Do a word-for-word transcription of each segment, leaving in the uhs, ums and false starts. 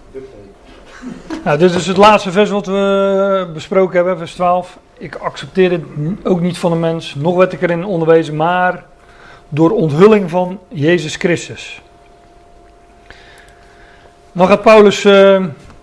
Nou, dit is het laatste vers wat we besproken hebben, vers twaalf. Ik accepteer het ook niet van een mens, nog werd ik erin onderwezen, maar door onthulling van Jezus Christus. Dan gaat Paulus uh,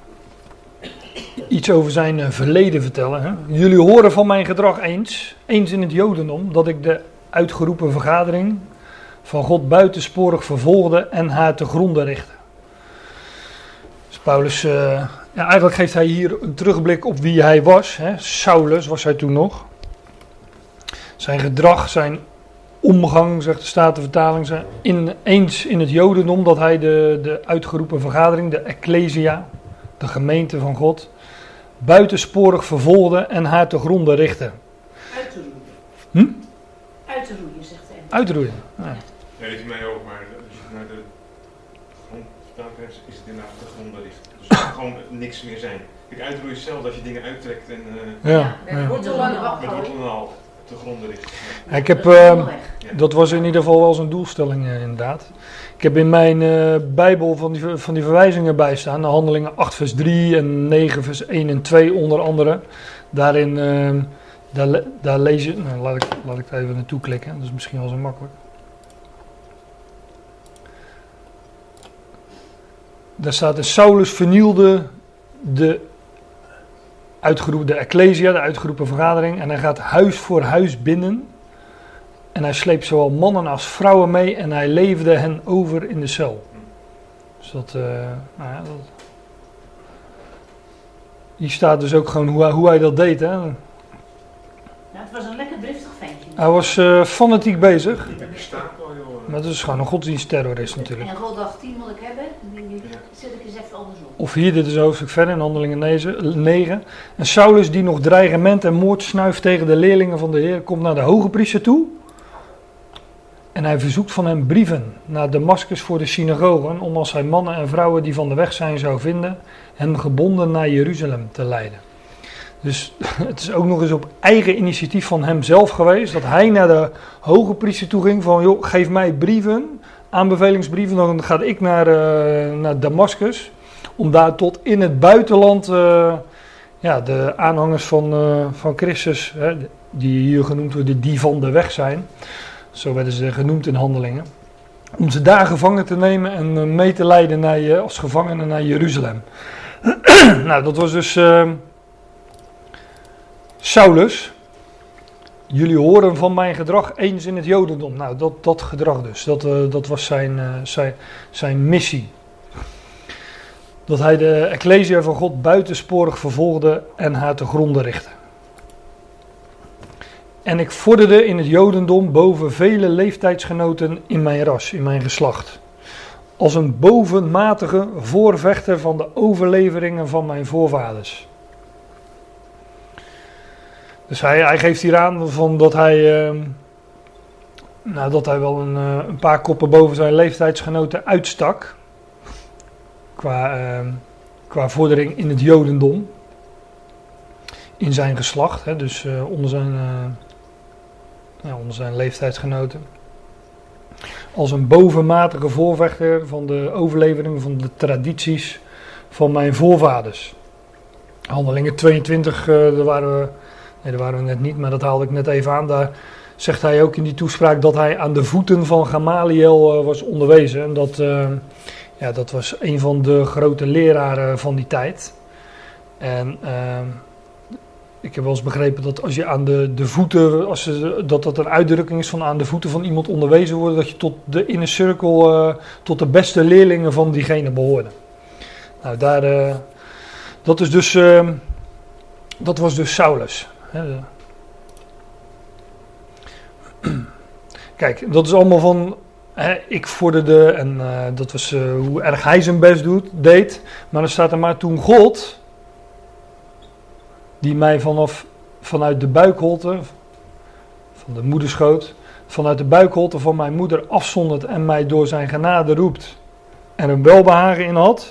iets over zijn uh, verleden vertellen. Hè? Jullie horen van mijn gedrag eens, eens in het Jodendom, dat ik de uitgeroepen vergadering van God buitensporig vervolgde en haar te gronde richtte. Dus Paulus, uh, ja, eigenlijk geeft hij hier een terugblik op wie hij was. Hè? Saulus was hij toen nog. Zijn gedrag, zijn omgang, zegt de Statenvertaling, zijn in, eens in het Jodendom dat hij de, de uitgeroepen vergadering, de Ecclesia, de gemeente van God, buitensporig vervolgde en haar te gronde richtte. Uit te roeien. Hm? Uit te roeien, zegt hij. Uitroeien. Ja. Ja, dat is mij ook, maar als je naar de grond vertaald hebt, is het inderdaad de gronde richt. Dus het kan gewoon niks meer zijn. Kijk, uitroeien is hetzelfde als je dingen uittrekt en uh, Ja, Met ja. wortel en al. met wortel en al te gronde richt. Ja, ik heb, Dat is uh, helemaal weg. Ja. dat was in ieder geval wel zijn doelstelling uh, inderdaad. Ik heb in mijn uh, Bijbel van die, van die verwijzingen bij staan, de Handelingen acht vers drie en negen vers één en twee onder andere. Daarin, uh, daar, daar lees je, nou, laat, ik, laat ik er even naartoe klikken, dat is misschien wel zo makkelijk. Daar staat: en Saulus vernielde de uitgeroepen, de Ecclesia, de uitgeroepen vergadering, en hij gaat huis voor huis binnen. En hij sleept zowel mannen als vrouwen mee en hij leefde hen over in de cel. Dus dat, uh, nou ja, dat... Hier staat dus ook gewoon hoe hij, hoe hij dat deed. Hè. Ja, het was een lekker driftig ventje. Hij was uh, fanatiek bezig. Die bestaat wel, joh. Maar dat is gewoon een godsdienstterrorist natuurlijk. En God dacht, tien wil ik hebben, die, die zet ik eens even andersom. Of hier, dit is een hoofdstuk verder in Handelingen negen. En Saulus, die nog dreigement en moord snuift tegen de leerlingen van de Heer, komt naar de hoge priester toe. En hij verzoekt van hem brieven naar Damaskus voor de synagogen, om als hij mannen en vrouwen die van de weg zijn zou vinden, hen gebonden naar Jeruzalem te leiden. Dus het is ook nog eens op eigen initiatief van hemzelf geweest, dat hij naar de hoge priester toe ging van, joh, geef mij brieven, aanbevelingsbrieven, dan ga ik naar, uh, naar Damaskus, om daar tot in het buitenland uh, ja, de aanhangers van, uh, van Christus, hè, die hier genoemd worden, die van de weg zijn, zo werden ze genoemd in Handelingen, om ze daar gevangen te nemen en uh, mee te leiden naar je, als gevangenen naar Jeruzalem. Nou, dat was dus uh, Saulus. Jullie horen van mijn gedrag eens in het Jodendom. Nou, dat, dat gedrag dus, dat, uh, dat was zijn, uh, zijn, zijn missie. Dat hij de Ecclesia van God buitensporig vervolgde en haar te gronde richtte. En ik vorderde in het Jodendom boven vele leeftijdsgenoten in mijn ras, in mijn geslacht. Als een bovenmatige voorvechter van de overleveringen van mijn voorvaders. Dus hij, hij geeft hier aan van dat hij, uh, nou, dat hij wel een, uh, een paar koppen boven zijn leeftijdsgenoten uitstak. Qua, uh, qua vordering in het Jodendom. In zijn geslacht, hè, dus uh, onder, zijn, uh, ja, onder zijn leeftijdsgenoten. Als een bovenmatige voorvechter van de overleveringen van de tradities van mijn voorvaders. Handelingen tweeëntwintig, uh, daar waren we... Nee, daar waren we net niet, maar dat haalde ik net even aan. Daar zegt hij ook in die toespraak dat hij aan de voeten van Gamaliel uh, was onderwezen. En dat, uh, ja, dat was een van de grote leraren van die tijd. En uh, ik heb wel eens begrepen dat als je aan de, de voeten, als je, dat dat een uitdrukking is van aan de voeten van iemand onderwezen worden, dat je tot de inner circle, uh, tot de beste leerlingen van diegene behoorde. Nou, daar, uh, dat is dus, uh, dat was dus Saulus. Kijk, dat is allemaal van, hè, ik vorderde en uh, dat was uh, hoe erg hij zijn best doet, deed. Maar dan staat er maar toen God, die mij vanaf, vanuit de buikholte, van de moederschoot, vanuit de buikholte van mijn moeder afzondert en mij door zijn genade roept en een welbehagen in had.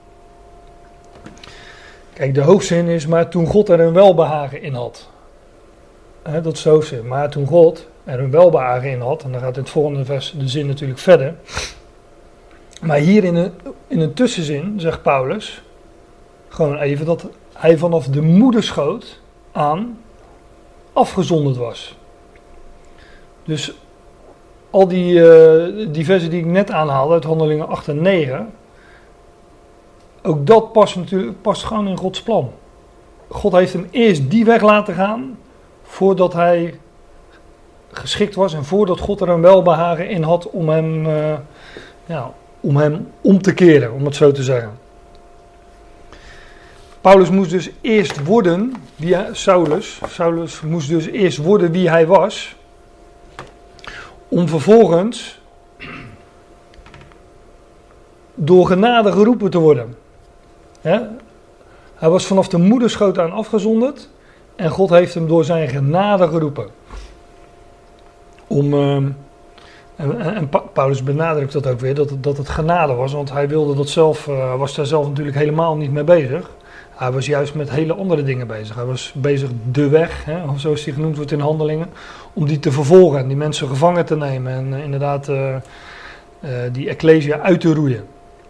Kijk, de hoofdzin is, maar toen God er een welbehagen in had. He, dat is de hoofdzin. Maar toen God er een welbehagen in had, en dan gaat in het volgende vers de zin natuurlijk verder. Maar hier in een, in een tussenzin zegt Paulus gewoon even dat hij vanaf de moederschoot aan afgezonderd was. Dus al die, uh, die versen die ik net aanhaalde uit Handelingen acht en negen, ook dat past, natuurlijk, past gewoon in Gods plan. God heeft hem eerst die weg laten gaan voordat hij geschikt was en voordat God er een welbehagen in had om hem, uh, ja, om hem om te keren, om het zo te zeggen. Paulus moest dus eerst worden, wie hij, Saulus, Saulus moest dus eerst worden wie hij was, om vervolgens door genade geroepen te worden. He? Hij was vanaf de moederschoot aan afgezonderd en God heeft hem door zijn genade geroepen. Om, uh, en, en Paulus benadrukt dat ook weer, dat het, dat het genade was, want hij wilde dat zelf, uh, was daar zelf natuurlijk helemaal niet mee bezig. Hij was juist met hele andere dingen bezig. Hij was bezig de weg, hè, of zoals die genoemd wordt in Handelingen, om die te vervolgen en die mensen gevangen te nemen en uh, inderdaad uh, uh, die ecclesia uit te roeien.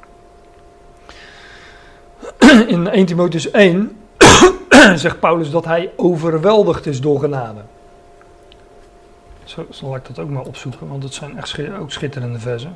In eerste Timotheüs één zegt Paulus dat hij overweldigd is door genade. Zo zal ik dat ook maar opzoeken, want het zijn echt schi- ook schitterende versen.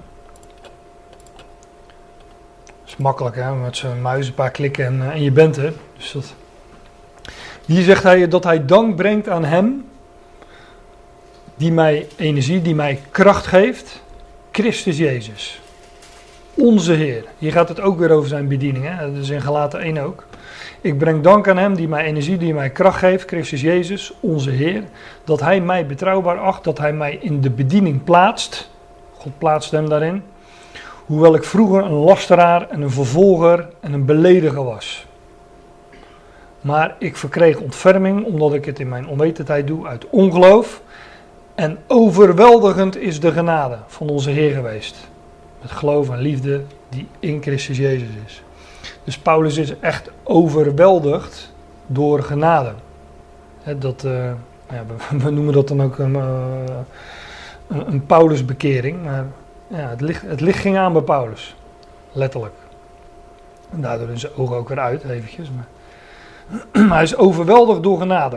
Het is makkelijk, hè, met zijn muis een paar klikken en, uh, en je bent er. Dus dat... Hier zegt hij dat hij dank brengt aan hem, die mij energie, die mij kracht geeft, Christus Jezus. Onze Heer. Hier gaat het ook weer over zijn bediening, hè? Dat is in Galaten één ook. Ik breng dank aan hem die mij energie, die mij kracht geeft, Christus Jezus, onze Heer. Dat hij mij betrouwbaar acht, dat hij mij in de bediening plaatst. God plaatst hem daarin. Hoewel ik vroeger een lasteraar en een vervolger en een belediger was. Maar ik verkreeg ontferming omdat ik het in mijn onwetendheid doe uit ongeloof. En overweldigend is de genade van onze Heer geweest. Met geloof en liefde die in Christus Jezus is. Dus Paulus is echt overweldigd door genade. He, dat, uh, ja, we, we noemen dat dan ook een, uh, een, een Paulusbekering. Maar ja, het, licht, het licht ging aan bij Paulus. Letterlijk. En daardoor in zijn ogen ook weer uit eventjes. Maar, maar hij is overweldigd door genade.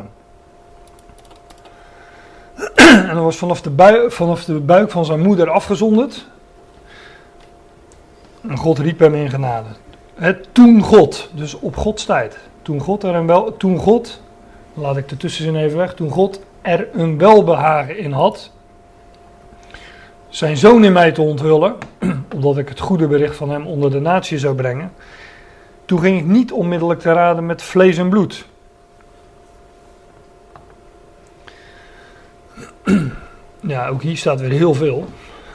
En hij was vanaf de, bui, vanaf de buik van zijn moeder afgezonderd. En God riep hem in genade. Het toen God, dus op Gods tijd. Toen God er een wel, toen God, laat ik de tussenzin even weg. Toen God er een welbehagen in had, zijn zoon in mij te onthullen, omdat ik het goede bericht van hem onder de natie zou brengen. Toen ging ik niet onmiddellijk te raden met vlees en bloed. Ja, ook hier staat weer heel veel.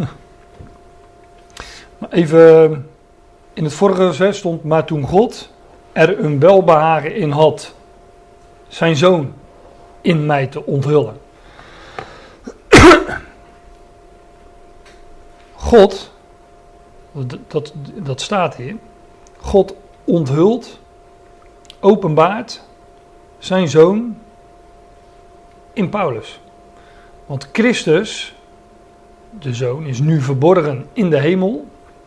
Maar even, in het vorige vers stond, maar toen God er een welbehagen in had, zijn zoon in mij te onthullen. God, dat, dat staat hier, God onthult, openbaart zijn zoon in Paulus. Want Christus, de zoon, is nu verborgen in de hemel.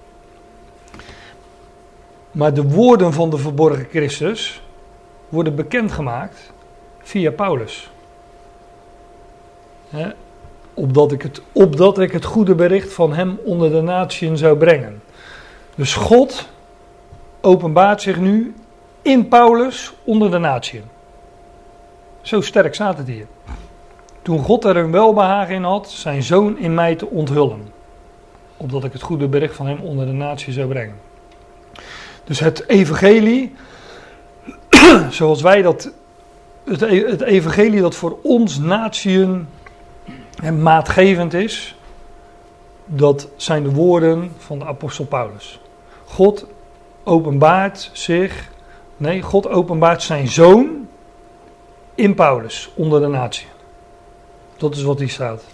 Maar de woorden van de verborgen Christus worden bekendgemaakt via Paulus. He, opdat, ik het, opdat ik het goede bericht van hem onder de natieën zou brengen. Dus God openbaart zich nu in Paulus onder de natieën. Zo sterk staat het hier. Toen God er een welbehagen in had, zijn zoon in mij te onthullen. Opdat ik het goede bericht van hem onder de natie zou brengen. Dus het evangelie, zoals wij dat, het, het evangelie dat voor ons natieën maatgevend is, dat zijn de woorden van de apostel Paulus. God openbaart zich, nee, God openbaart zijn zoon in Paulus onder de natie. Dat is wat hier staat.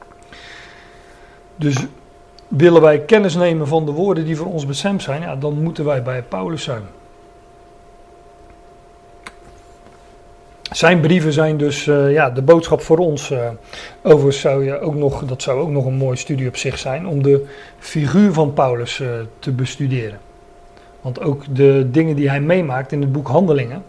Dus willen wij kennis nemen van de woorden die voor ons bestemd zijn, ja, dan moeten wij bij Paulus zijn. Zijn brieven zijn dus uh, ja, de boodschap voor ons. Uh, overigens zou je ook nog, dat zou ook nog een mooie studie op zich zijn, om de figuur van Paulus uh, te bestuderen. Want ook de dingen die hij meemaakt in het boek Handelingen,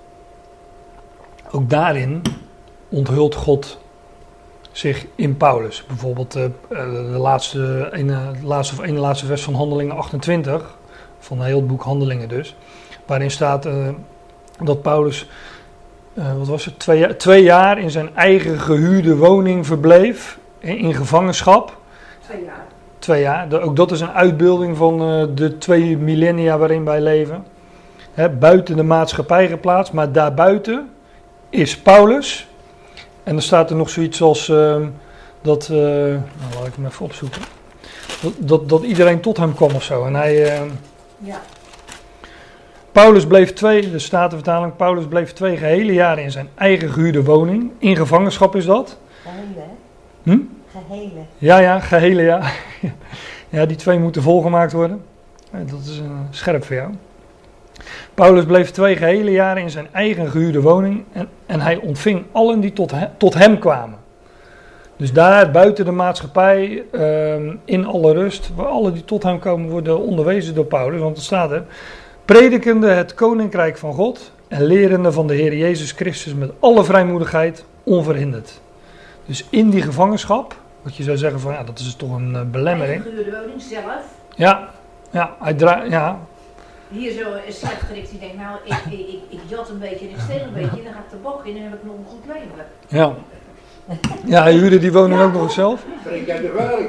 ook daarin onthult God zich in Paulus. Bijvoorbeeld uh, de laatste, ene, laatste, ene laatste vers van Handelingen achtentwintig, van heel het boek Handelingen dus, waarin staat uh, dat Paulus, uh, wat was het, twee, twee jaar in zijn eigen gehuurde woning verbleef, in, in gevangenschap. Twee jaar. Twee jaar, de, ook dat is een uitbeelding van uh, de twee millennia waarin wij leven. He, buiten de maatschappij geplaatst, maar daarbuiten is Paulus. En er staat er nog zoiets als uh, dat, uh, nou laat ik hem even opzoeken, dat, dat, dat iedereen tot hem kwam of zo. En hij, uh, ja. Paulus bleef twee, de Statenvertaling, Paulus bleef twee gehele jaren in zijn eigen gehuurde woning. In gevangenschap is dat. Gehele, hè? Hm? Gehele. Ja, ja, gehele, ja. Ja, die twee moeten volgemaakt worden. Dat is uh, scherp voor jou. Paulus bleef twee gehele jaren in zijn eigen gehuurde woning en, en hij ontving allen die tot, he, tot hem kwamen. Dus daar buiten de maatschappij, uh, in alle rust, waar allen die tot hem komen worden onderwezen door Paulus. Want er staat er, predikende het koninkrijk van God en lerende van de Heer Jezus Christus met alle vrijmoedigheid onverhinderd. Dus in die gevangenschap, wat je zou zeggen van ja, dat is toch een uh, belemmering. Eigen gehuurde woning zelf. Ja, ja, hij draait, ja. Hier zo is slechtgericht die denkt, nou, ik, ik, ik, ik jat een beetje en ik steel een beetje en dan ga ik de bok in en dan heb ik nog een goed leven. Ja. Ja, hij huurde die woning ook nog eens zelf. Ik heb de werk.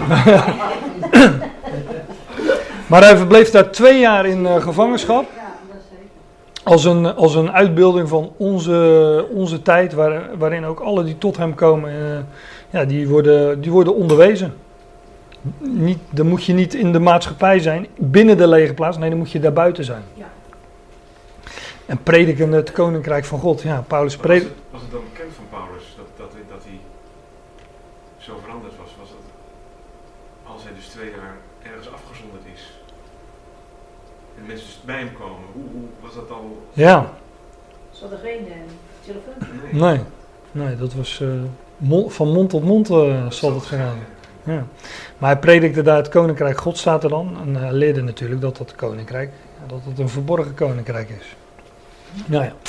Maar hij verbleef daar twee jaar in uh, gevangenschap. Ja, dat is zeker. Als een, als een uitbeelding van onze, onze tijd, waar, waarin ook alle die tot hem komen, uh, ja, die worden, die worden onderwezen. Niet, dan moet je niet in de maatschappij zijn, binnen de lege plaats, nee, dan moet je daar buiten zijn. Ja. En prediken het koninkrijk van God. Ja, Paulus Was predikt. het, was het dan bekend van Paulus dat, dat, hij- dat hij zo veranderd was? Was het, als hij dus twee jaar ergens afgezonderd is en mensen dus bij hem komen, hoe, hoe was dat al? Ja, Ze hadden geen uh, telefoon. Nee. nee, nee, dat was uh, mon- van mond tot mond uh, Dat zal zal het gegaan. zijn. Ja. Maar hij predikte daar het koninkrijk God, staat er dan. En hij leerde natuurlijk dat dat koninkrijk, dat het een verborgen koninkrijk is. Nou ja.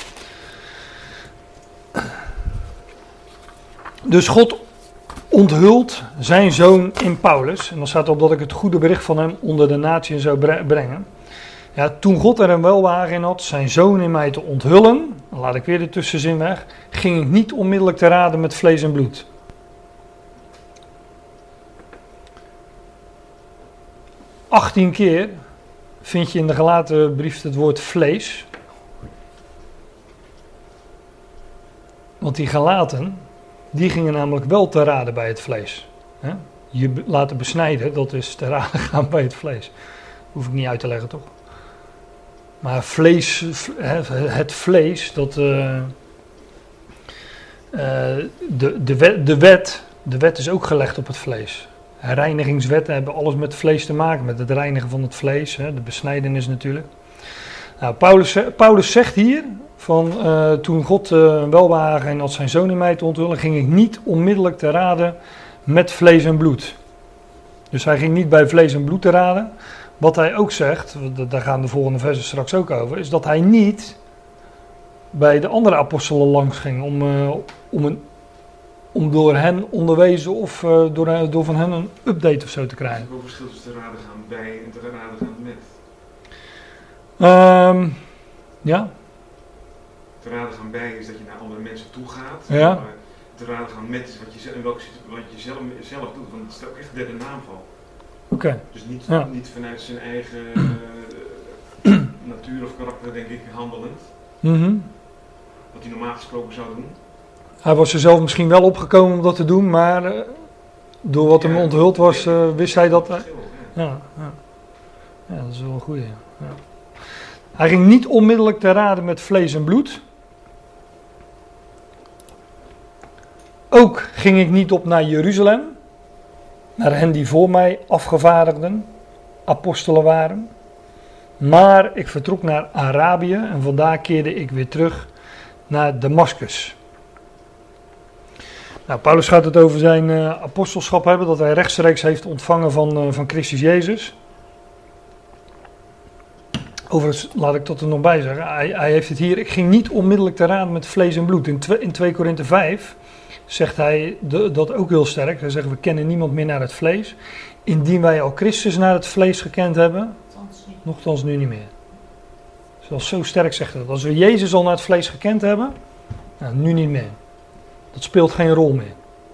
Dus God onthult zijn zoon in Paulus. En dan staat erop dat ik het goede bericht van hem onder de natieën zou bre- brengen. Ja, toen God er een welbehagen in had zijn zoon in mij te onthullen, dan laat ik weer de tussenzin weg, ging ik niet onmiddellijk te raden met vlees en bloed. achttien keer vind je in de Galatenbrief het woord vlees. Want die Galaten, die gingen namelijk wel te raden bij het vlees. He? Je be- laten besnijden, dat is te raden gaan bij het vlees. Hoef ik niet uit te leggen, toch? Maar vlees, v- het vlees, dat uh, uh, de, de, wet, de, wet, de wet is ook gelegd op het vlees. Reinigingswetten hebben alles met vlees te maken, met het reinigen van het vlees, hè, de besnijdenis natuurlijk. Nou, Paulus, Paulus zegt hier, van uh, toen God uh, een welbehagen en had zijn zoon in mij te onthullen, ging ik niet onmiddellijk te raden met vlees en bloed. Dus hij ging niet bij vlees en bloed te raden. Wat hij ook zegt, daar gaan de volgende versen straks ook over, is dat hij niet bij de andere apostelen langs ging om, uh, om, een, om door hen onderwezen of uh, door, door van hen een update of zo te Er krijgen. is ook verschil tussen te raden gaan bij en te raden gaan met. Um, ja, Te raden gaan bij is dat je naar andere mensen toe gaat. Ja. Maar te raden gaan met is wat je, ze- in welke, situ- wat je zelf, zelf doet. Want het is ook echt derde naamval. oké. Okay. Dus niet, Ja. niet vanuit zijn eigen uh, natuur of karakter, denk ik, handelend. Mm-hmm. Wat hij normaal gesproken zou doen. Hij was er zelf misschien wel opgekomen om dat te doen, maar uh, door wat hem Ja, onthuld was, uh, wist hij dat... Uh, Verschil, ja. ja, ja. ja, dat is wel een goeie. Ja. Hij ging niet onmiddellijk te raden met vlees en bloed. Ook ging ik niet op naar Jeruzalem, naar hen die voor mij afgevaardigden, apostelen waren. Maar ik vertrok naar Arabië en vandaar keerde ik weer terug naar Damascus. Nou, Paulus gaat het over zijn uh, apostelschap hebben, dat hij rechtstreeks heeft ontvangen van, uh, van Christus Jezus. Overigens, laat ik dat er nog bij zeggen, hij, hij heeft het hier, ik ging niet onmiddellijk te raad met vlees en bloed. In, twe, in twee Korinthe vijf zegt hij de, dat ook heel sterk. Hij zegt, we kennen niemand meer naar het vlees. Indien wij al Christus naar het vlees gekend hebben, nochtans nu niet meer. Zelfs zo sterk zegt hij dat. Als we Jezus al naar het vlees gekend hebben, nou, nu niet meer. Dat speelt geen rol meer.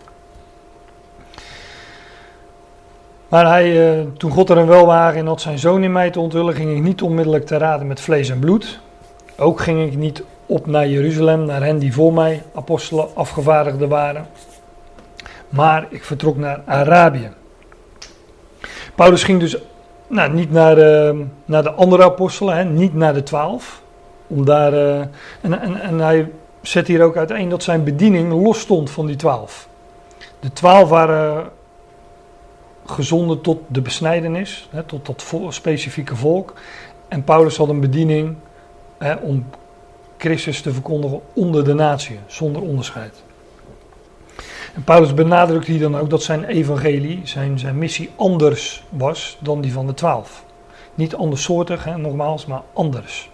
Maar hij, uh, toen God er een welwagen in had zijn zoon in mij te onthullen, ging ik niet onmiddellijk te raden met vlees en bloed. Ook ging ik niet op naar Jeruzalem, naar hen die voor mij apostelen afgevaardigden waren. Maar ik vertrok naar Arabië. Paulus ging dus nou, niet naar, uh, naar de andere apostelen, hè, niet naar de twaalf. Om daar, uh, en, en, en hij zet hier ook uiteen dat zijn bediening los stond van die twaalf. De twaalf waren gezonden tot de besnijdenis, hè, tot dat vo- specifieke volk. En Paulus had een bediening hè, om Christus te verkondigen onder de natie, zonder onderscheid. En Paulus benadrukt hier dan ook dat zijn evangelie, zijn, zijn missie anders was dan die van de twaalf. Niet andersoortig, hè, nogmaals, maar anders.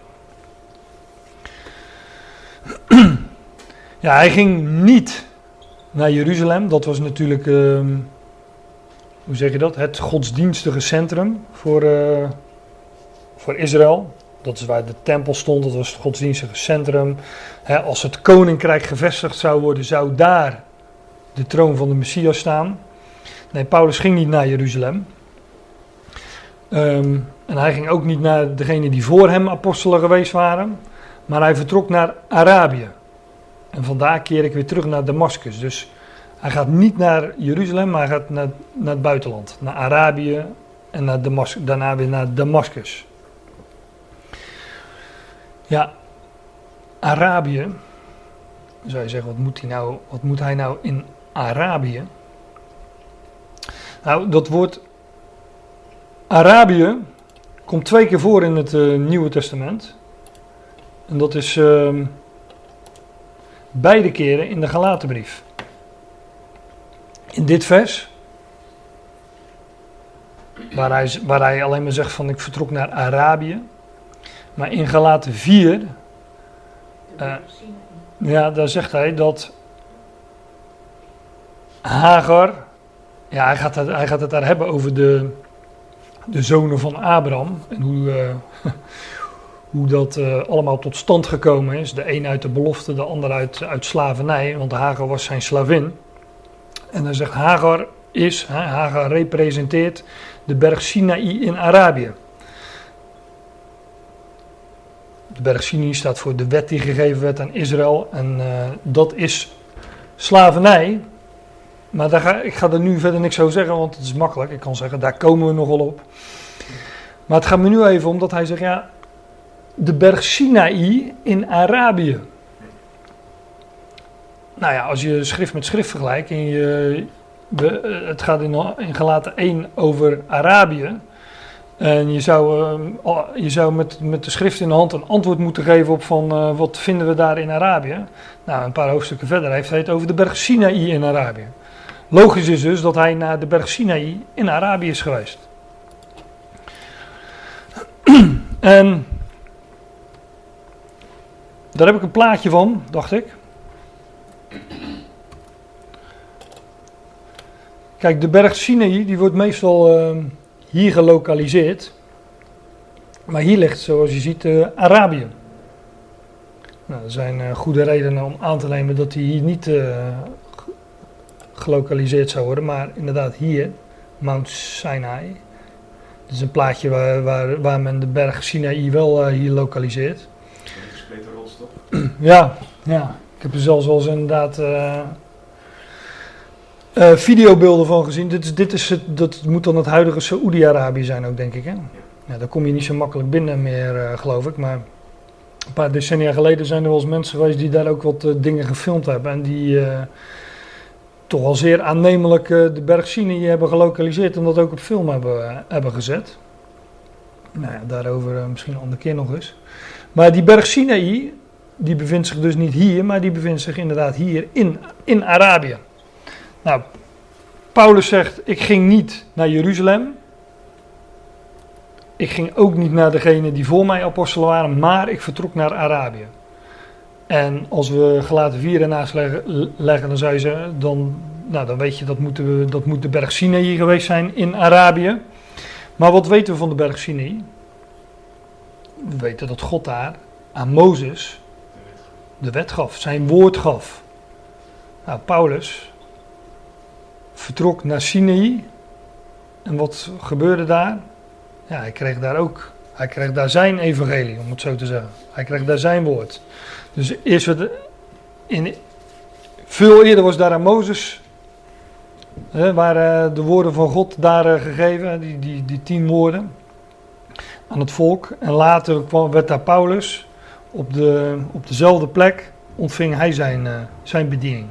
Ja, hij ging niet naar Jeruzalem. Dat was natuurlijk, uh, hoe zeg je dat, het godsdienstige centrum voor, uh, voor Israël. Dat is waar de tempel stond, dat was het godsdienstige centrum. He, als het koninkrijk gevestigd zou worden, zou daar de troon van de Messias staan. Nee, Paulus ging niet naar Jeruzalem. Um, en hij ging ook niet naar degenen die voor hem apostelen geweest waren. Maar hij vertrok naar Arabië. En vandaar keer ik weer terug naar Damascus. Dus hij gaat niet naar Jeruzalem, maar hij gaat naar, naar het buitenland. Naar Arabië en naar Damas- daarna weer naar Damascus. Ja, Arabië. Dan zou je zeggen, wat moet hij nou, wat moet hij nou in Arabië? Nou, dat woord Arabië komt twee keer voor in het uh, Nieuwe Testament. En dat is uh, beide keren in de Galatenbrief. In dit vers, waar hij, waar hij alleen maar zegt van ik vertrok naar Arabië. Maar in Galaten vier, uh, ja, daar zegt hij dat Hagar, ja, hij gaat het, hij gaat het daar hebben over de, de zonen van Abraham. En hoe, uh, hoe dat uh, allemaal tot stand gekomen is. De een uit de belofte, de ander uit, uit slavernij. Want Hagar was zijn slavin. En dan zegt Hagar is, hè, Hagar representeert de berg Sinaï in Arabië. De berg Sinaï staat voor de wet die gegeven werd aan Israël. En uh, dat is slavernij. Maar daar ga, ik ga er nu verder niks over zeggen, want het is makkelijk. Ik kan zeggen, daar komen we nog wel op. Maar het gaat me nu even om dat hij zegt, ja, de berg Sinaï in Arabië. Nou ja, als je schrift met schrift vergelijkt, en je, het gaat in, in Galaten één over Arabië. En je zou, uh, je zou met, met de schrift in de hand een antwoord moeten geven op van uh, wat vinden we daar in Arabië. Nou, een paar hoofdstukken verder heeft hij het over de berg Sinaï in Arabië. Logisch is dus dat hij naar de berg Sinaï in Arabië is geweest. En daar heb ik een plaatje van, dacht ik. Kijk, de berg Sinaï die wordt meestal uh, hier gelokaliseerd. Maar hier ligt, zoals je ziet, uh, Arabië. Nou, er zijn uh, goede redenen om aan te nemen dat hij hier niet uh, gelokaliseerd zou worden. Maar inderdaad hier, Mount Sinai. Dat is een plaatje waar, waar, waar men de berg Sinaï wel uh, hier lokaliseert. Een gespleten rots, toch? Ja, ja. Ik heb er zelfs wel eens inderdaad uh, uh, videobeelden van gezien. Dit, is, dit is het, dat moet dan het huidige Saoedi-Arabië zijn ook, denk ik. Hè? Ja, daar kom je niet zo makkelijk binnen meer, uh, geloof ik. Maar een paar decennia geleden zijn er wel eens mensen geweest die daar ook wat uh, dingen gefilmd hebben. En die uh, toch al zeer aannemelijk uh, de berg Sinaï hebben gelokaliseerd en dat ook op film hebben, uh, hebben gezet. Nou ja, daarover uh, misschien een andere keer nog eens. Maar die berg Sinaï, die bevindt zich dus niet hier, maar die bevindt zich inderdaad hier in, in Arabië. Nou, Paulus zegt, ik ging niet naar Jeruzalem. Ik ging ook niet naar degene die voor mij apostelen waren, maar ik vertrok naar Arabië. En als we Galaten vier ernaast leggen, leggen dan, zou je zeggen, dan, nou, dan weet je dat moet, de, dat moet de berg Sinaï geweest zijn in Arabië. Maar wat weten we van de berg Sinaï? We weten dat God daar aan Mozes de wet gaf, zijn woord gaf. Nou, Paulus vertrok naar Sinaï. En wat gebeurde daar? Ja, hij kreeg daar ook, hij kreeg daar zijn evangelie, om het zo te zeggen. Hij kreeg daar zijn woord. Dus eerst werd in, veel eerder was daar aan Mozes, hè, waren de woorden van God daar uh, gegeven, die, die, die tien woorden, aan het volk. En later kwam, werd daar Paulus, op, de, op dezelfde plek ontving hij zijn, uh, zijn bediening.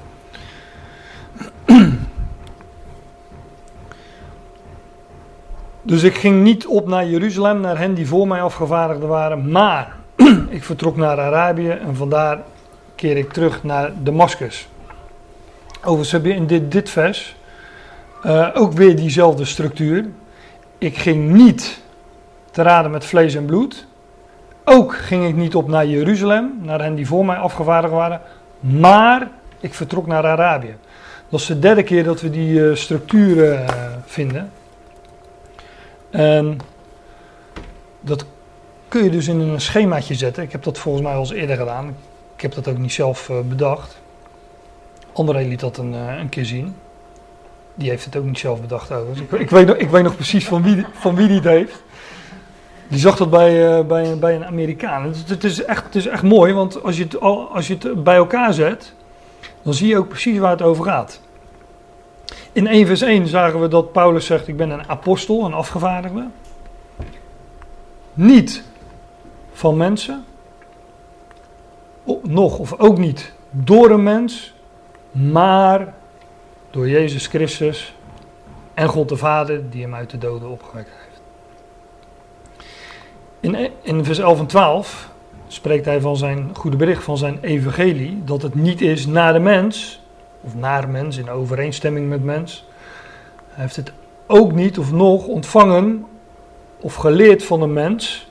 Dus ik ging niet op naar Jeruzalem, naar hen die voor mij afgevaardigden waren, maar ik vertrok naar Arabië en vandaar keer ik terug naar Damascus. Overigens heb je in dit, dit vers uh, ook weer diezelfde structuur. Ik ging niet te raden met vlees en bloed. Ook ging ik niet op naar Jeruzalem, naar hen die voor mij afgevaardigd waren, maar ik vertrok naar Arabië. Dat is de derde keer dat we die uh, structuur uh, vinden. En dat kun je dus in een schemaatje zetten. Ik heb dat volgens mij al eens eerder gedaan. Ik heb dat ook niet zelf uh, bedacht. André liet dat een, uh, een keer zien. Die heeft het ook niet zelf bedacht overigens. Ik, ik, weet, ik weet nog precies van wie, van wie die het heeft. Die zag dat bij, uh, bij, bij een Amerikaan. Het, het, is echt, het is echt mooi, want als je, het, als je het bij elkaar zet, dan zie je ook precies waar het over gaat. In één vers één zagen we dat Paulus zegt, ik ben een apostel, een afgevaardigde. Niet van mensen, nog of ook niet door een mens, maar door Jezus Christus en God de Vader die hem uit de doden opgewekt heeft. In, in vers elf en twaalf spreekt hij van zijn goede bericht, van zijn evangelie, dat het niet is naar de mens, of naar mens, in overeenstemming met mens. Hij heeft het ook niet of nog ontvangen of geleerd van een mens,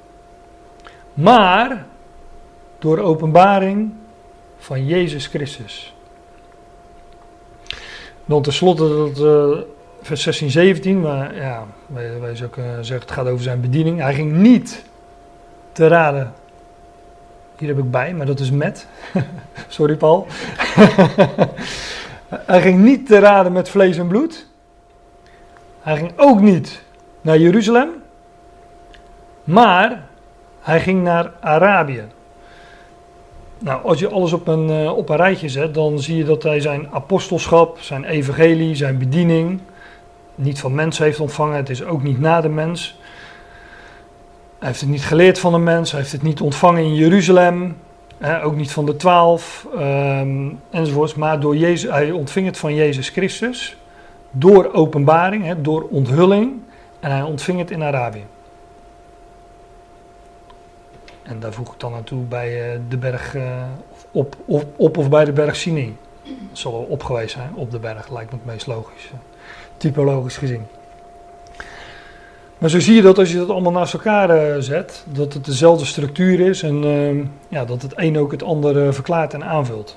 maar door openbaring van Jezus Christus. Dan tenslotte dat uh, vers zestien, zeventien, maar ja, wij, wij zou kunnen zeggen, het gaat over zijn bediening. Hij ging niet te raden. Hier heb ik bij, maar dat is met. Sorry Paul. Hij ging niet te raden met vlees en bloed. Hij ging ook niet naar Jeruzalem. Maar hij ging naar Arabië. Nou, als je alles op een, uh, op een rijtje zet, dan zie je dat hij zijn apostelschap, zijn evangelie, zijn bediening niet van mens heeft ontvangen. Het is ook niet na de mens. Hij heeft het niet geleerd van een mens. Hij heeft het niet ontvangen in Jeruzalem. Hè, ook niet van de twaalf. Um, enzovoorts. Maar door Jezus, hij ontving het van Jezus Christus. Door openbaring, hè, door onthulling. En hij ontving het in Arabië. En daar voeg ik dan naartoe bij uh, de berg, uh, op, op, op of bij de berg Sinai. Dat zal wel op geweest zijn, op de berg, lijkt me het meest logisch. Uh, typologisch gezien. Maar zo zie je dat als je dat allemaal naast elkaar uh, zet, dat het dezelfde structuur is en uh, ja, dat het een ook het ander uh, verklaart en aanvult.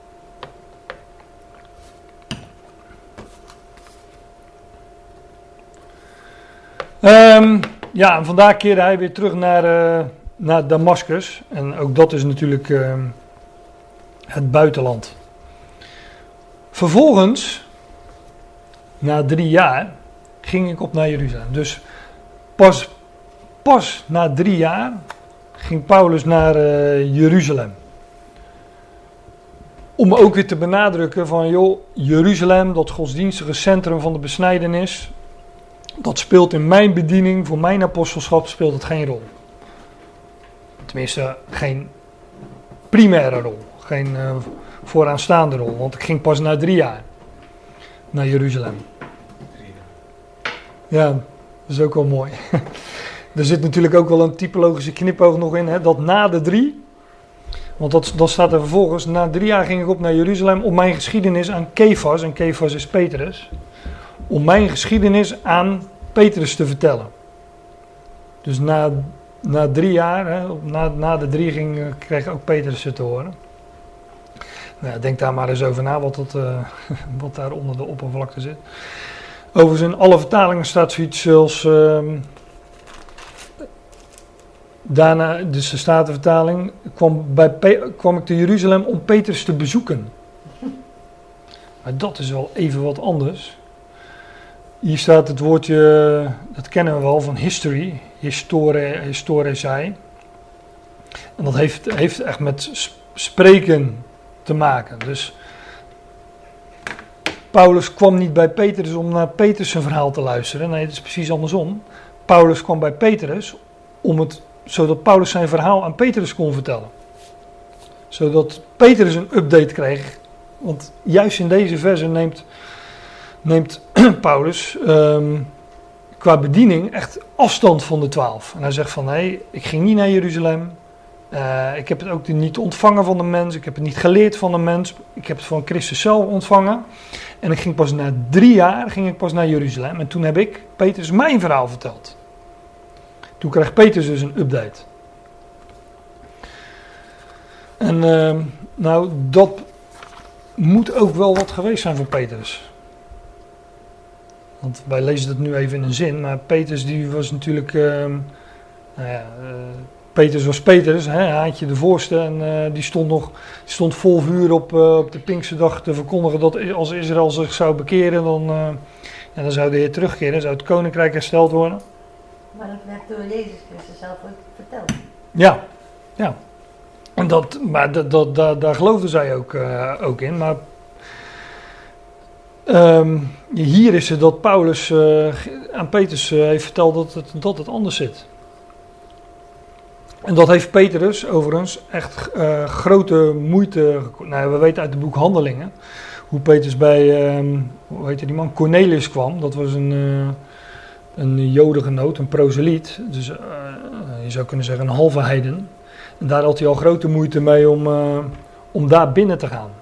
Um, ja, en vandaag keerde hij weer terug naar, uh, naar Damascus. En ook dat is natuurlijk uh, het buitenland. Vervolgens, na drie jaar, ging ik op naar Jeruzalem. Dus pas, pas na drie jaar ging Paulus naar uh, Jeruzalem. Om ook weer te benadrukken van, joh, Jeruzalem, dat godsdienstige centrum van de besnijdenis, dat speelt in mijn bediening, voor mijn apostelschap speelt het geen rol. Tenminste, geen primaire rol, geen uh, vooraanstaande rol, want ik ging pas na drie jaar naar Jeruzalem. Ja, dat is ook wel mooi. Er zit natuurlijk ook wel een typologische knipoog nog in, hè, dat na de drie Want dat, dat staat er vervolgens. Na drie jaar ging ik op naar Jeruzalem om mijn geschiedenis aan Kefas, en Kefas is Petrus, om mijn geschiedenis aan Petrus te vertellen. Dus na, na drie jaar, hè, na, na de drie ging, kreeg ook Petrus het te horen. Nou, denk daar maar eens over na wat, dat, uh, wat daar onder de oppervlakte zit. Overigens in alle vertalingen staat zoiets als... Uh, daarna, dus de Statenvertaling, kwam, bij Pe- kwam ik te Jeruzalem om Petrus te bezoeken. Maar dat is wel even wat anders. Hier staat het woordje, dat kennen we wel, van history, historie, historisai. En dat heeft, heeft echt met spreken te maken. Dus Paulus kwam niet bij Petrus om naar Petrus zijn verhaal te luisteren. Nee, het is precies andersom. Paulus kwam bij Petrus om het, zodat Paulus zijn verhaal aan Petrus kon vertellen. Zodat Petrus een update kreeg. Want juist in deze verse neemt, neemt Paulus um, qua bediening echt afstand van de twaalf. En hij zegt van, hé, hey, ik ging niet naar Jeruzalem. Uh, ik heb het ook niet ontvangen van de mens. Ik heb het niet geleerd van de mens. Ik heb het van Christus zelf ontvangen. En ik ging pas na drie jaar ging ik pas naar Jeruzalem. En toen heb ik Petrus mijn verhaal verteld. Toen kreeg Petrus dus een update. En uh, nou, dat moet ook wel wat geweest zijn voor Petrus. Want wij lezen dat nu even in een zin. Maar Petrus die was natuurlijk... Uh, nou ja... Uh, Petrus was Petrus, hè, Haantje de voorste, en uh, die stond nog die stond vol vuur op, uh, op de Pinksterdag te verkondigen dat als Israël zich zou bekeren, dan, uh, ja, dan zou de Heer terugkeren, zou het koninkrijk hersteld worden. Maar dat werd door Jezus Christus zelf ook verteld. Ja, ja. En dat, maar dat, dat, dat, daar geloofden zij ook, uh, ook in. Maar um, hier is het dat Paulus uh, aan Petrus uh, heeft verteld dat het, dat het anders zit. En dat heeft Petrus overigens echt uh, grote moeite... Nou, we weten uit het boek Handelingen hoe Petrus bij, um, hoe heette die man, Cornelius kwam. Dat was een, uh, een jodengenoot, een proseliet. Dus uh, je zou kunnen zeggen een halve heiden. En daar had hij al grote moeite mee om, uh, om daar binnen te gaan.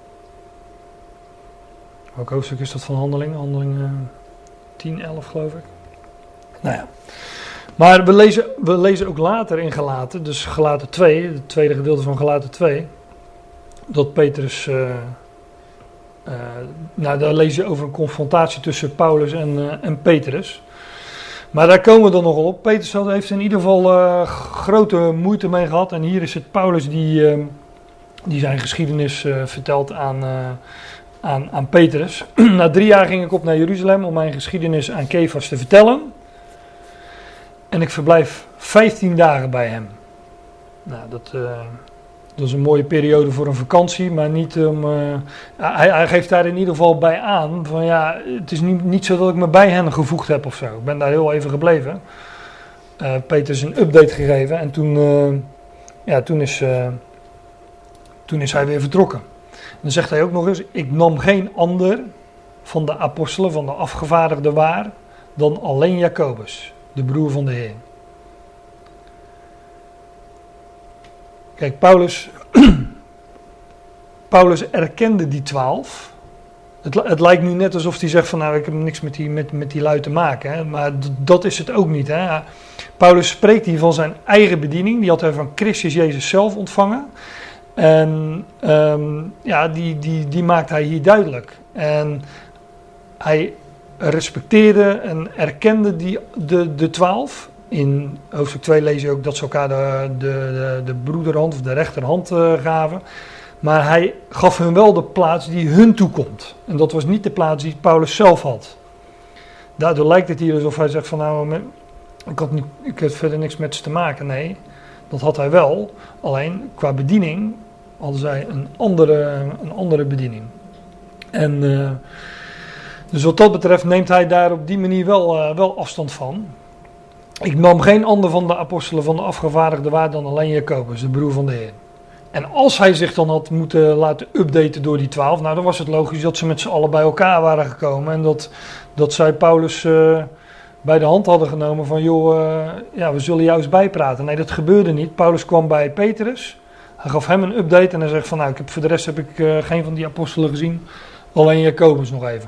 Welk hoofdstuk is dat van Handelingen? Handelingen uh, tien, elf geloof ik. Nou ja. Maar we lezen, we lezen ook later in Galaten, dus Galaten twee, het tweede gedeelte van Galaten twee, dat Petrus, uh, uh, nou daar lees je over een confrontatie tussen Paulus en, uh, en Petrus. Maar daar komen we dan nogal op. Petrus heeft in ieder geval uh, grote moeite mee gehad en hier is het Paulus die, uh, die zijn geschiedenis uh, vertelt aan, uh, aan, aan Petrus. Na drie jaar ging ik op naar Jeruzalem om mijn geschiedenis aan Kefas te vertellen. En ik verblijf vijftien dagen bij hem. Nou, dat, uh, dat is een mooie periode voor een vakantie, maar niet om... Uh, hij, hij geeft daar in ieder geval bij aan van ja, het is niet, niet zo dat ik me bij hen gevoegd heb of zo. Ik ben daar heel even gebleven. Uh, Peter is een update gegeven en toen, uh, ja, toen, is, uh, toen is hij weer vertrokken. En dan zegt hij ook nog eens, ik nam geen ander van de apostelen, van de afgevaardigden waar, dan alleen Jacobus. De broer van de Heer. Kijk, Paulus, Paulus erkende die twaalf. Het, het lijkt nu net alsof hij zegt van nou ik heb niks met die, met, met die lui te maken. Hè? Maar d- dat is het ook niet. Hè? Paulus spreekt hier van zijn eigen bediening. Die had hij van Christus Jezus zelf ontvangen. En um, ja, die, die, die maakt hij hier duidelijk. En hij respecteerde en erkende die, de, de twaalf. In hoofdstuk twee lees je ook dat ze elkaar de, de, de, de broederhand of de rechterhand uh, gaven. Maar hij gaf hun wel de plaats die hun toekomt. En dat was niet de plaats die Paulus zelf had. Daardoor lijkt het hier alsof hij zegt van nou, ik had, niet, ik had verder niks met ze te maken. Nee, dat had hij wel. Alleen qua bediening hadden zij een andere, een andere bediening. En uh, dus wat dat betreft neemt hij daar op die manier wel, uh, wel afstand van. Ik nam geen ander van de apostelen van de afgevaardigden waar dan alleen Jacobus, de broer van de Heer. En als hij zich dan had moeten laten updaten door die twaalf, nou dan was het logisch dat ze met z'n allen bij elkaar waren gekomen. En dat, dat zij Paulus uh, bij de hand hadden genomen van joh, uh, ja, we zullen jou eens bijpraten. Nee, dat gebeurde niet. Paulus kwam bij Petrus. Hij gaf hem een update en hij zegt van nou, ik heb, voor de rest heb ik uh, geen van die apostelen gezien. Alleen Jacobus nog even.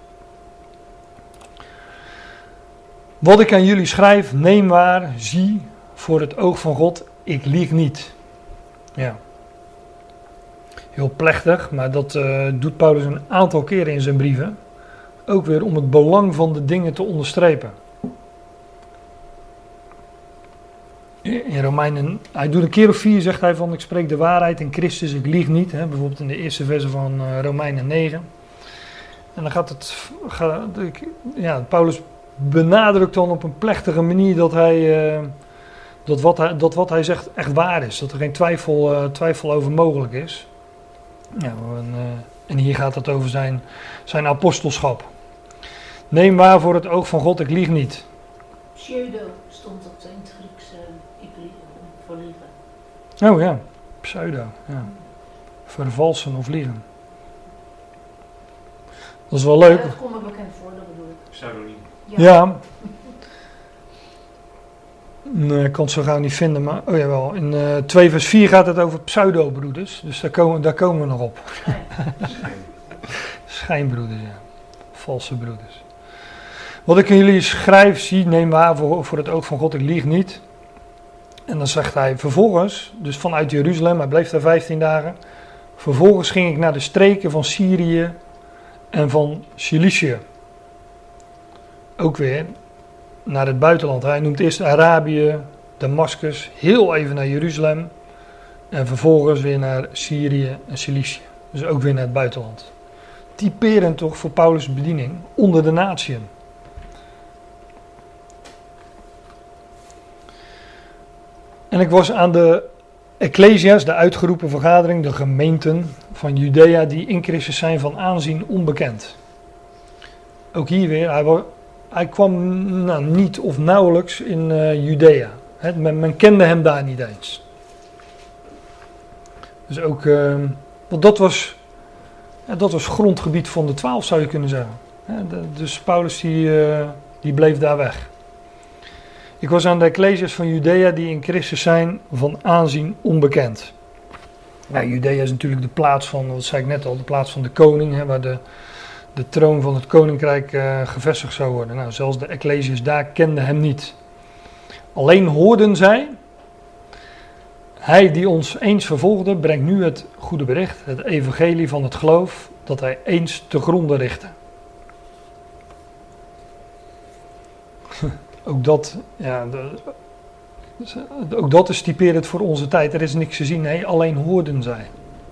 Wat ik aan jullie schrijf, neem waar, zie voor het oog van God, ik lieg niet. Ja. Heel plechtig, maar dat uh, doet Paulus een aantal keren in zijn brieven. Ook weer om het belang van de dingen te onderstrepen. In Romeinen, hij doet een keer of vier, zegt hij van ik spreek de waarheid in Christus, ik lieg niet. Hè, bijvoorbeeld in de eerste verse van uh, Romeinen negen. En dan gaat het, gaat, ja, Paulus benadrukt dan op een plechtige manier dat hij, uh, dat, wat hij, dat wat hij zegt echt waar is. Dat er geen twijfel, uh, twijfel over mogelijk is. Ja, en, uh, en hier gaat het over zijn, zijn apostelschap. Neem waar voor het oog van God, ik lieg niet. Pseudo stond op in het Grieks uh, ik lieg, voor liegen. Oh ja, pseudo. Ja. Vervalsen of liegen. Dat is wel leuk. Ja, dat komt me bekend voor, dat bedoel ik. Pseudoniem. Ja. Ja. Nee, ik kan het zo gauw niet vinden, maar oh jawel. In uh, twee vers vier gaat het over pseudo-broeders. Dus daar komen, daar komen we nog op. Schijn. Schijnbroeders, ja. Valse broeders. Wat ik aan jullie schrijf, zie, neem waar voor, voor het oog van God, ik lieg niet. En dan zegt hij, vervolgens, dus vanuit Jeruzalem, hij bleef daar vijftien dagen. Vervolgens ging ik naar de streken van Syrië en van Cilicië. Ook weer naar het buitenland. Hij noemt eerst Arabië, Damascus, heel even naar Jeruzalem. En vervolgens weer naar Syrië en Cilicië. Dus ook weer naar het buitenland. Typerend toch voor Paulus' bediening onder de natieën. En ik was aan de Ecclesia's, de uitgeroepen vergadering, de gemeenten van Judea die in Christus zijn van aanzien onbekend. Ook hier weer, hij, was, hij kwam nou, niet of nauwelijks in uh, Judea. He, men, men kende hem daar niet eens. Dus ook, uh, want dat was, ja, dat was grondgebied van de twaalf zou je kunnen zeggen. He, de, dus Paulus die, uh, die bleef daar weg. Ik was aan de Ecclesia's van Judea die in Christus zijn van aanzien onbekend. Nou, Judea is natuurlijk de plaats van, wat zei ik net al, de plaats van de koning, hè, waar de, de troon van het koninkrijk uh, gevestigd zou worden. Nou, zelfs de Ecclesia's daar kenden hem niet. Alleen hoorden zij, hij die ons eens vervolgde, brengt nu het goede bericht, het evangelie van het geloof, dat hij eens te gronde richtte. Ook dat, ja, de, ook dat is typerend voor onze tijd. Er is niks te zien. Nee, alleen hoorden zij.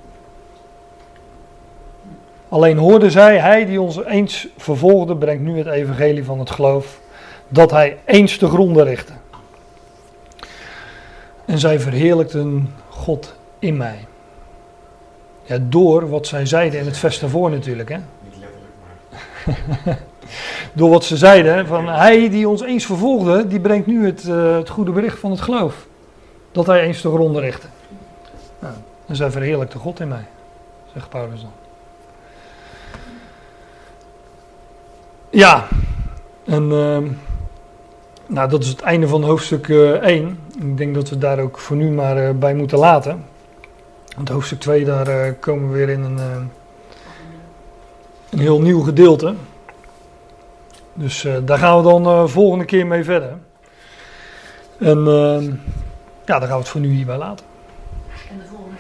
Alleen hoorden zij, hij die ons eens vervolgde, brengt nu het evangelie van het geloof, dat hij eens te gronde richtte. En zij verheerlijkten God in mij. Ja, door wat zij zeiden in het vers daarvoor natuurlijk, hè. Niet letterlijk, maar... Door wat ze zeiden, van hij die ons eens vervolgde, die brengt nu het, uh, het goede bericht van het geloof. Dat hij eens te gronde richtte. Nou, en zij verheerlijkte God in mij, zegt Paulus dan. Ja, en uh, nou, dat is het einde van hoofdstuk uh, één. Ik denk dat we daar ook voor nu maar uh, bij moeten laten. Want hoofdstuk twee, daar uh, komen we weer in een, uh, een heel nieuw gedeelte. Dus uh, daar gaan we dan uh, volgende keer mee verder. En uh, ja, daar gaan we het voor nu hierbij laten.